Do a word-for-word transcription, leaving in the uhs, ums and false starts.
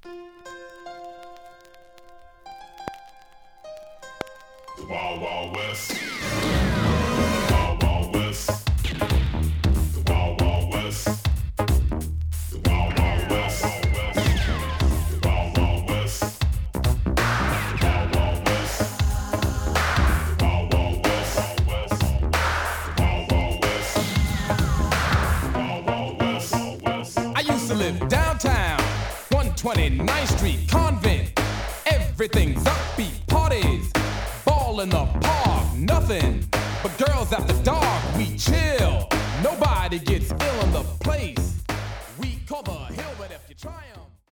The Wild Wild West. The Wild Wild West. The Wild Wild West. The Wild Wild West. The Wild Wild West. The Wild Wild West. The Wild Wild West. The Wild Wild West. The Wild Wild West. I used to live downtown, one twenty-ninth Street, Convent. Everything's upbeat, parties, ball in the park, nothing but girls after dark. We chill, nobody gets ill in the place.